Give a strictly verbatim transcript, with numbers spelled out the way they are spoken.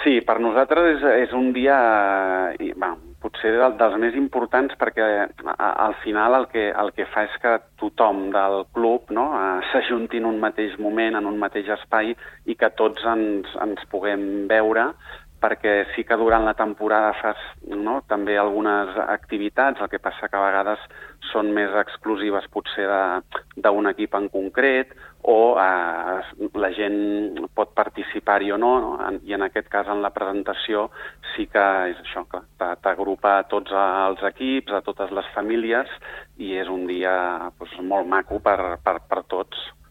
Sí, per nosaltres és, és un dia, eh, va, potser del, dels més importants perquè a, al final el que, el que fa és que tothom del club, no, eh, s'ajunti en un mateix moment, en un mateix espai i que tots ens, ens puguem veure, perquè sí que durant la temporada fas, no, també algunes activitats, el que passa que a vegades són més exclusives potser d'un equip en concret o eh, la gent pot participar-hi o no, no, i en aquest cas en la presentació sí que és això, que t'agrupa a tots els equips, a totes les famílies i és un dia doncs, molt maco per, per, per tots.